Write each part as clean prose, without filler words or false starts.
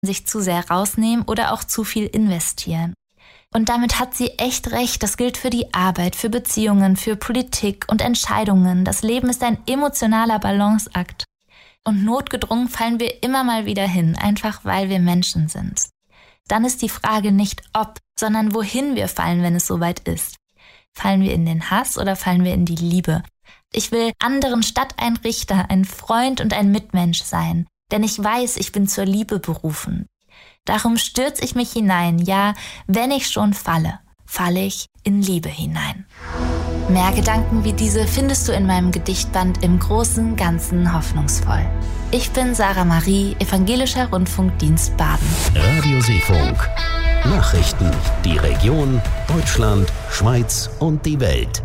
sich zu sehr rausnehmen oder auch zu viel investieren. Und damit hat sie echt recht. Das gilt für die Arbeit, für Beziehungen, für Politik und Entscheidungen. Das Leben ist ein emotionaler Balanceakt. Und notgedrungen fallen wir immer mal wieder hin, einfach weil wir Menschen sind. Dann ist die Frage nicht ob, sondern wohin wir fallen, wenn es soweit ist. Fallen wir in den Hass oder fallen wir in die Liebe? Ich will anderen statt ein Richter, ein Freund und ein Mitmensch sein, denn ich weiß, ich bin zur Liebe berufen. Darum stürze ich mich hinein, ja, wenn ich schon falle, falle ich in Liebe hinein. Mehr Gedanken wie diese findest du in meinem Gedichtband Im Großen Ganzen hoffnungsvoll. Ich bin Sarah Marie, Evangelischer Rundfunkdienst Baden. Radio Seefunk. Nachrichten, die Region, Deutschland, Schweiz und die Welt.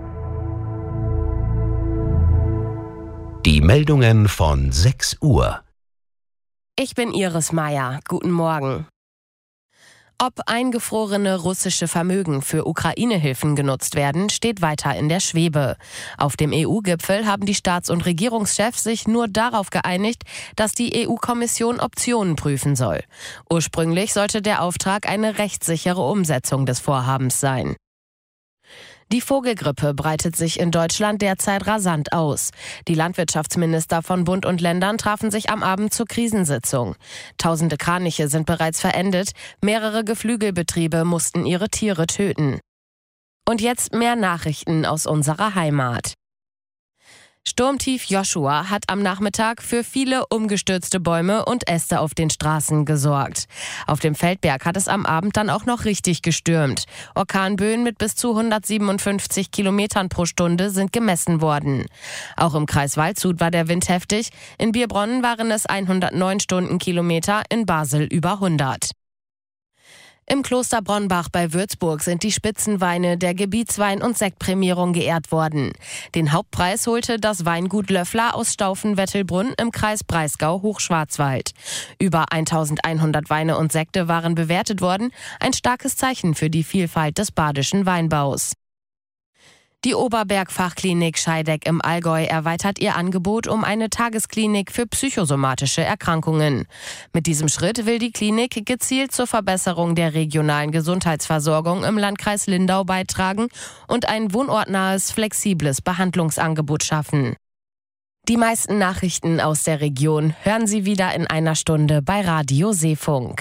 Die Meldungen von 6 Uhr. Ich bin Iris Meier. Guten Morgen. Ob eingefrorene russische Vermögen für Ukraine-Hilfen genutzt werden, steht weiter in der Schwebe. Auf dem EU-Gipfel haben die Staats- und Regierungschefs sich nur darauf geeinigt, dass die EU-Kommission Optionen prüfen soll. Ursprünglich sollte der Auftrag eine rechtssichere Umsetzung des Vorhabens sein. Die Vogelgrippe breitet sich in Deutschland derzeit rasant aus. Die Landwirtschaftsminister von Bund und Ländern trafen sich am Abend zur Krisensitzung. Tausende Kraniche sind bereits verendet, mehrere Geflügelbetriebe mussten ihre Tiere töten. Und jetzt mehr Nachrichten aus unserer Heimat. Sturmtief Joshua hat am Nachmittag für viele umgestürzte Bäume und Äste auf den Straßen gesorgt. Auf dem Feldberg hat es am Abend dann auch noch richtig gestürmt. Orkanböen mit bis zu 157 Kilometern pro Stunde sind gemessen worden. Auch im Kreis Waldshut war der Wind heftig. In Bierbronn waren es 109 Stundenkilometer, in Basel über 100. Im Kloster Bronnbach bei Würzburg sind die Spitzenweine der Gebietswein- und Sektprämierung geehrt worden. Den Hauptpreis holte das Weingut Löffler aus Staufen-Wettelbrunn im Kreis Breisgau-Hochschwarzwald. Über 1100 Weine und Sekte waren bewertet worden, ein starkes Zeichen für die Vielfalt des badischen Weinbaus. Die Oberberg-Fachklinik Scheideck im Allgäu erweitert ihr Angebot um eine Tagesklinik für psychosomatische Erkrankungen. Mit diesem Schritt will die Klinik gezielt zur Verbesserung der regionalen Gesundheitsversorgung im Landkreis Lindau beitragen und ein wohnortnahes, flexibles Behandlungsangebot schaffen. Die meisten Nachrichten aus der Region hören Sie wieder in einer Stunde bei Radio Seefunk.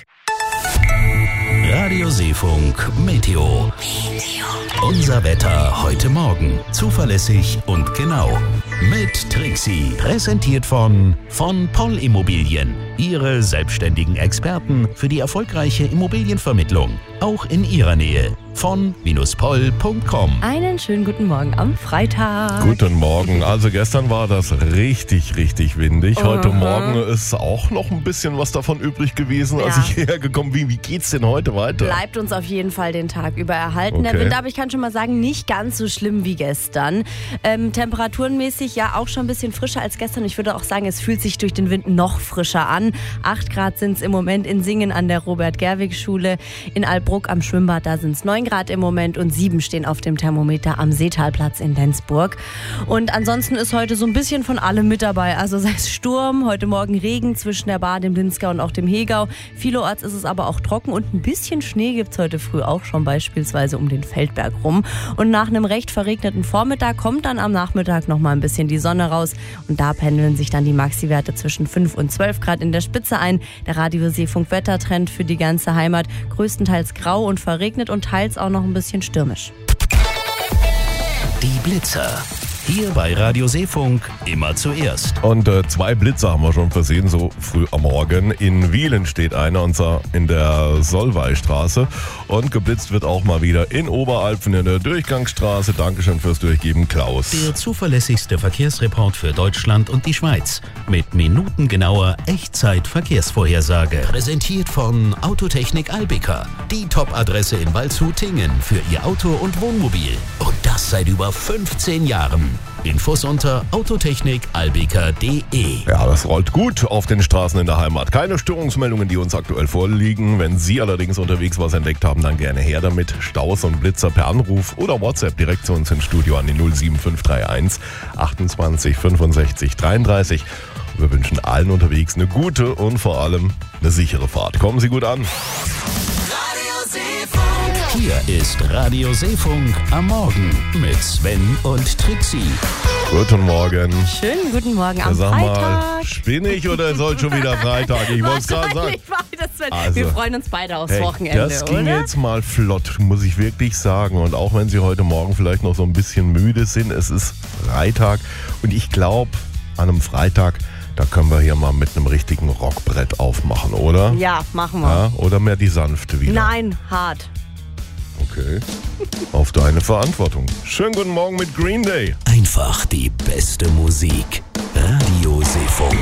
Radio Seefunk Meteo. Unser Wetter heute Morgen. Zuverlässig und genau. Mit Trixie. Präsentiert von Poll Immobilien. Ihre selbstständigen Experten für die erfolgreiche Immobilienvermittlung. Auch in Ihrer Nähe. von-poll.com. Einen schönen guten Morgen am Freitag. Guten Morgen. Also gestern war das richtig windig. Heute Morgen ist auch noch ein bisschen was davon übrig gewesen, als ich hierher gekommen bin. Wie geht's denn heute weiter? Bleibt uns auf jeden Fall den Tag über erhalten. Okay. Der Wind, aber ich kann schon mal sagen, nicht ganz so schlimm wie gestern. Temperaturenmäßig ja auch schon ein bisschen frischer als gestern. Ich würde auch sagen, es fühlt sich durch den Wind noch frischer an. 8 Grad sind es im Moment in Singen an der Robert-Gerwig-Schule. In Albruck am Schwimmbad, da sind es 9 Grad im Moment und 7 stehen auf dem Thermometer am Seetalplatz in Lenzburg. Und ansonsten ist heute so ein bisschen von allem mit dabei. Also sei es Sturm, heute Morgen Regen zwischen der Bar, dem Linzgau und auch dem Hegau. Vielerorts ist es aber auch trocken und ein bisschen Schnee gibt es heute früh auch schon beispielsweise um den Feldberg rum. Und nach einem recht verregneten Vormittag kommt dann am Nachmittag noch mal ein bisschen die Sonne raus. Und da pendeln sich dann die Maxi-Werte zwischen 5 und 12 Grad in der Spitze ein. Der Radio Seefunk Wettertrend für die ganze Heimat. Größtenteils grau und verregnet und teils auch noch ein bisschen stürmisch. Die Blitzer. Hier bei Radio Seefunk immer zuerst. Und 2 Blitzer haben wir schon versehen, so früh am Morgen. In Wielen steht einer, und zwar in der Solvaystraße. Und geblitzt wird auch mal wieder in Oberalpfen in der Durchgangsstraße. Dankeschön fürs Durchgeben, Klaus. Der zuverlässigste Verkehrsreport für Deutschland und die Schweiz. Mit minutengenauer Echtzeit-Verkehrsvorhersage. Präsentiert von Autotechnik Albika. Die Top-Adresse in Waldshut-Tingen für Ihr Auto und Wohnmobil. Und das seit über 15 Jahren. Infos unter autotechnikalbika.de. Ja, das rollt gut auf den Straßen in der Heimat. Keine Störungsmeldungen, die uns aktuell vorliegen. Wenn Sie allerdings unterwegs was entdeckt haben, dann gerne her damit. Staus und Blitzer per Anruf oder WhatsApp direkt zu uns ins Studio an die 07531 28 65 33. Wir wünschen allen unterwegs eine gute und vor allem eine sichere Fahrt. Kommen Sie gut an. Hier ist Radio Seefunk am Morgen mit Sven und Trixie. Guten Morgen. Schönen guten Morgen am Sag Freitag. mal, spinne ich oder soll schon wieder Freitag? Ich wollte es gerade sagen. Wir freuen uns beide aufs Wochenende, das ging oder? jetzt mal flott, muss ich wirklich sagen. Und auch wenn Sie heute Morgen vielleicht noch so ein bisschen müde sind, es ist Freitag. Und ich glaube, an einem Freitag, da können wir hier mal mit einem richtigen Rockbrett aufmachen, oder? Ja, machen wir. Ja, oder mehr die sanfte wieder? Nein, hart. Okay. Auf deine Verantwortung. Schönen guten Morgen mit Green Day. Einfach die beste Musik. Radio Seefunk.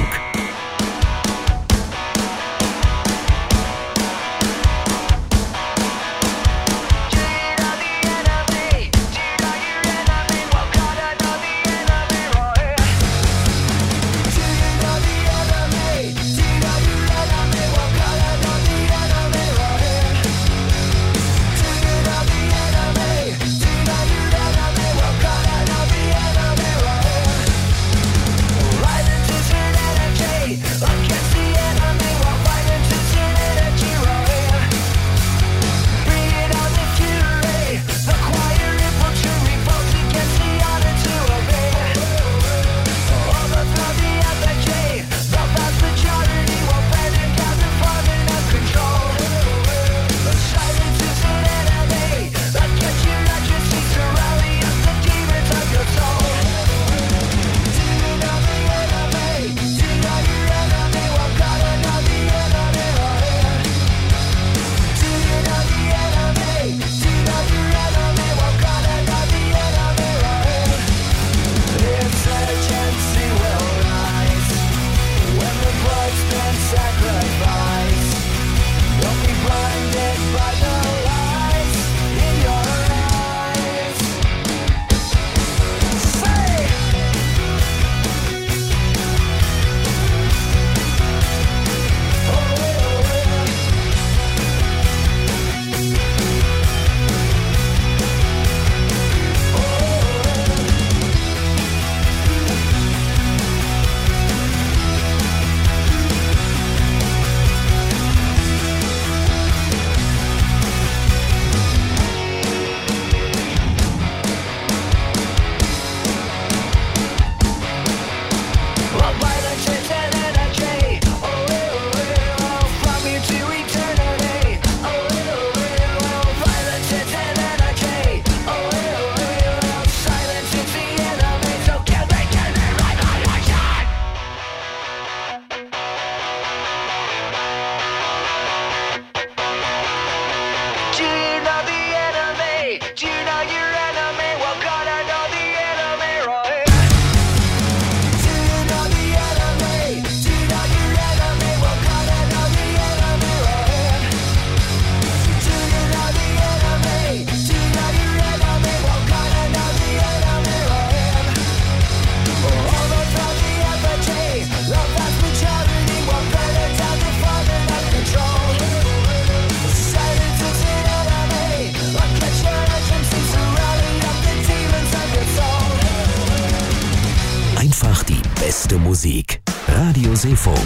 Einfach die beste Musik. Radio Seefunk.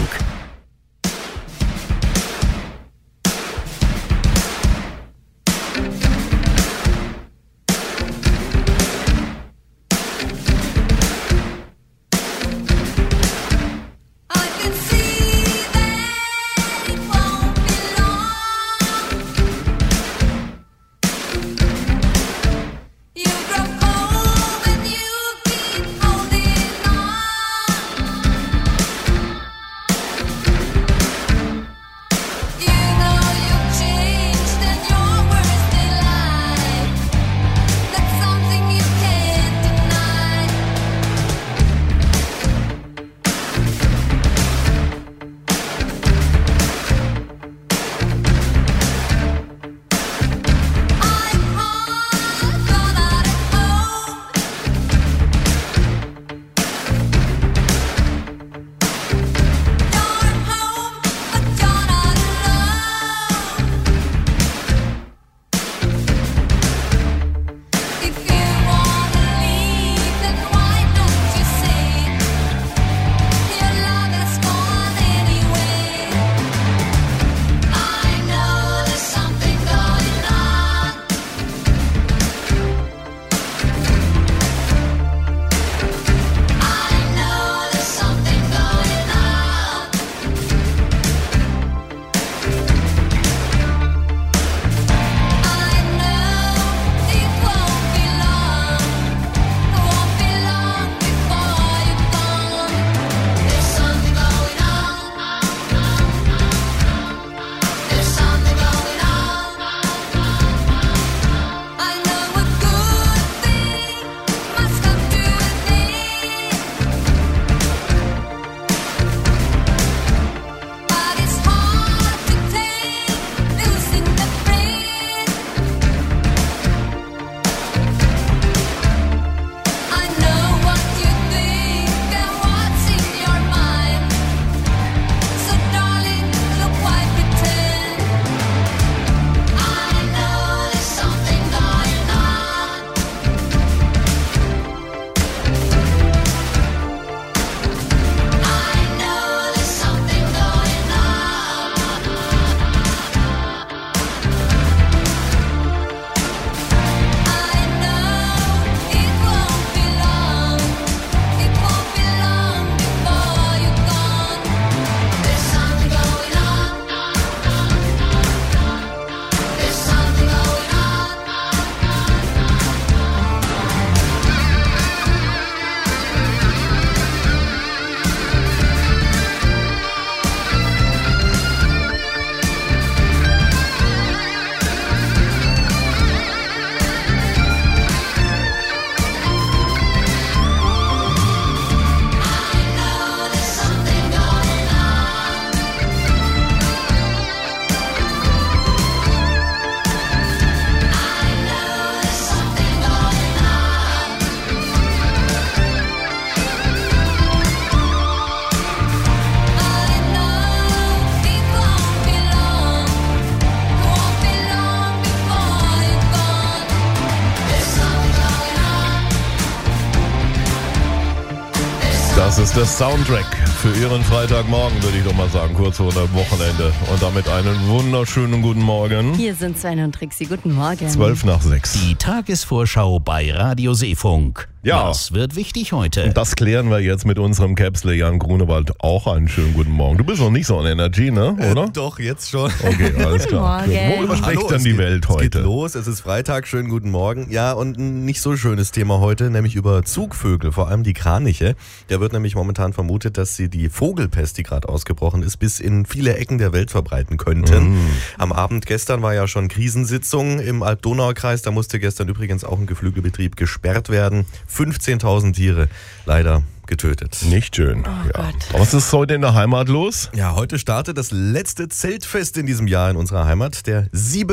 ist der Soundtrack für Ihren Freitagmorgen, würde ich doch mal sagen, kurz vor dem Wochenende. Und damit einen wunderschönen guten Morgen. Hier sind Sven und Trixi, guten Morgen. 5:12. Die Tagesvorschau bei Radio Seefunk. Ja. Was wird wichtig heute? Das klären wir jetzt mit unserem Capsule Jan Grunewald. Auch einen schönen guten Morgen. Du bist noch nicht so on Energy, ne? Oder? Doch, jetzt schon. Okay, alles klar. Guten Morgen. Worüber spricht Hallo, denn die Welt Es geht heute? los, es ist Freitag, schönen guten Morgen. Ja, und ein nicht so schönes Thema heute, nämlich über Zugvögel, vor allem die Kraniche. Da wird nämlich momentan vermutet, dass sie die Vogelpest, die gerade ausgebrochen ist, bis in viele Ecken der Welt verbreiten könnten. Am Abend gestern war ja schon Krisensitzung im Alb-Donau-Kreis. Da musste gestern übrigens auch ein Geflügelbetrieb gesperrt werden. 15.000 Tiere leider getötet. Nicht schön. Gott. Was ist heute in der Heimat los? Ja, heute startet das letzte Zeltfest in diesem Jahr in unserer Heimat, der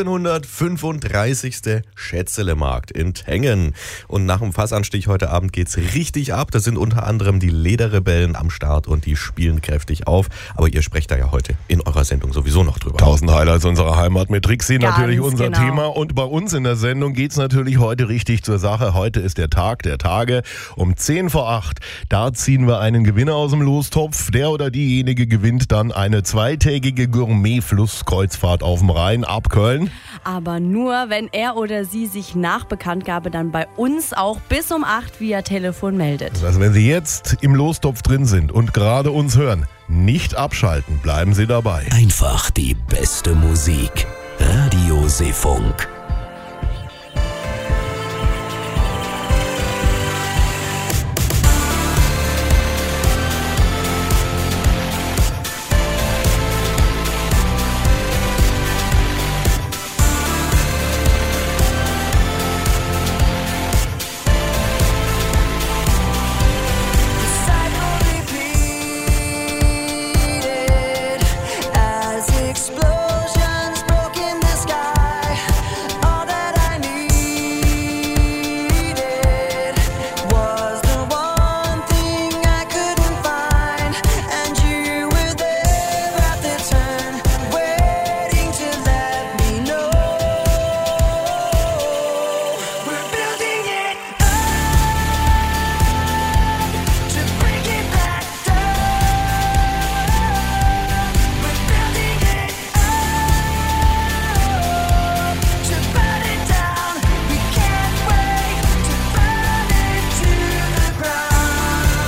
735. Schätzelemarkt in Tengen. Und nach dem Fassanstich heute Abend geht's richtig ab. Da sind unter anderem die Lederrebellen am Start und die spielen kräftig auf. Aber ihr sprecht da ja heute in eurer Sendung sowieso noch drüber. 1000 Highlights unserer Heimat mit Trixi, Ganz natürlich unser genau. Thema. Und bei uns in der Sendung geht's natürlich heute richtig zur Sache. Heute ist der Tag der Tage um 7:50. Da ziehen wir einen Gewinner aus dem Lostopf. Der oder diejenige gewinnt dann eine zweitägige Gourmet-Flusskreuzfahrt auf dem Rhein ab Köln. Aber nur, wenn er oder sie sich nach Bekanntgabe dann bei uns auch bis um 8 via Telefon meldet. Also wenn Sie jetzt im Lostopf drin sind und gerade uns hören, nicht abschalten, bleiben Sie dabei. Einfach die beste Musik. Radio Seefunk.